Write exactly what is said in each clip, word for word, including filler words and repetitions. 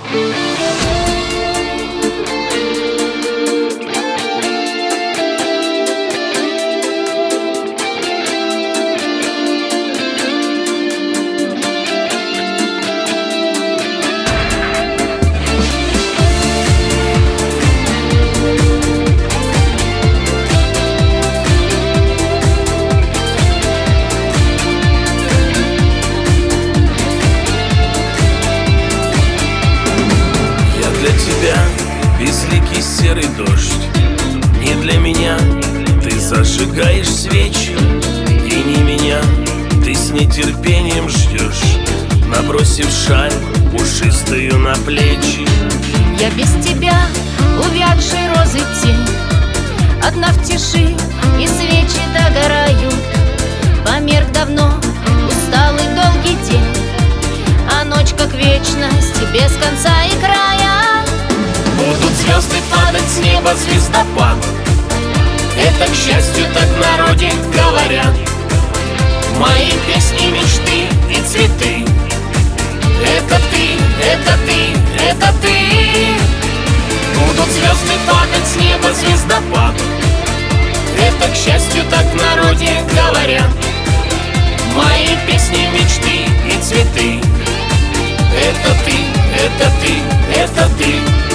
Безликий серый дождь, не для меня ты зажигаешь свечи, и не меня ты с нетерпением ждешь, набросив шаль пушистую на плечи. Я без тебя, увядшей розы тень, одна в тиши, и свечи догорают. Померк давно усталый долгий день, а ночь как вечность, без конца и края. Будут звезды падать с неба, звездопад. Это, к счастью, так в народе говорят. Мои песни, мечты и цветы — это ты, это ты, это ты. Будут звезды падать с неба, звездопад. Это, к счастью, так в народе говорят. Мои песни, мечты и цветы — это ты, это ты, это ты.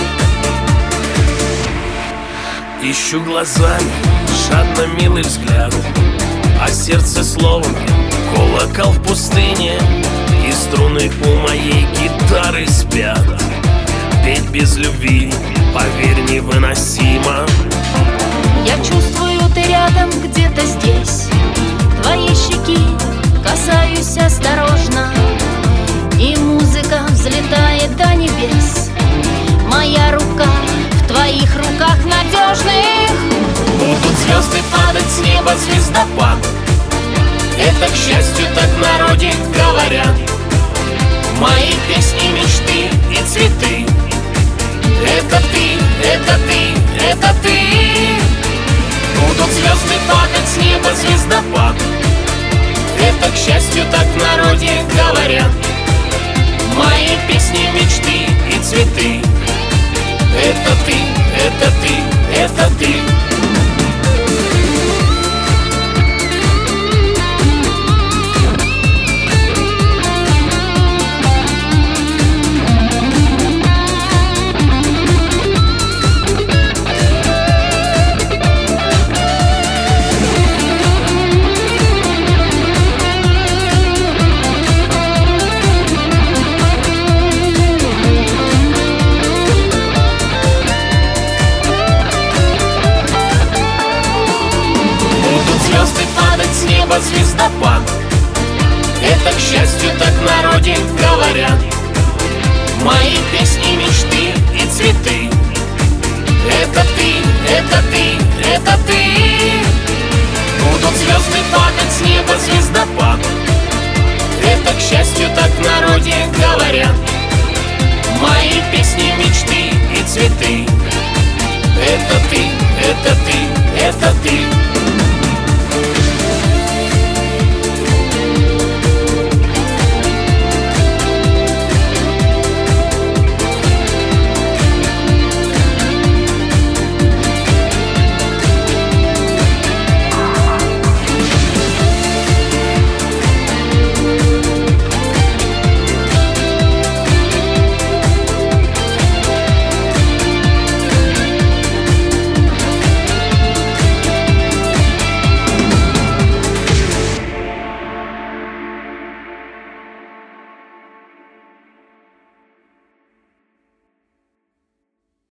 Ищу глазами жадно милый взгляд, а сердце словно колокол в пустыне, и струны у моей гитары спят. Петь без любви, поверь, невыносимо. Я чувствую, ты рядом где-то здесь, твои щеки касаюсь осторожно, и музыка взлетает до небес. Моя рука в твоих руках надежных. Будут звезды падать с неба, звездопад. Это, к счастью, так в народе говорят. Мои песни, мечты и цветы — это ты, это ты, это ты. Будут звезды падать с неба, звездопад. Это, к счастью, так в народе говорят. Мои песни, мечты и цветы — это ты, это ты, это ты. Звездопад. Это, к счастью, так в народе говорят. Мои песни, мечты и цветы — это ты, это ты, это ты. Будут звезды падать с неба, звездопад. Это, к счастью, так в народе говорят. Мои песни, мечты и цветы — это ты, это ты, это ты.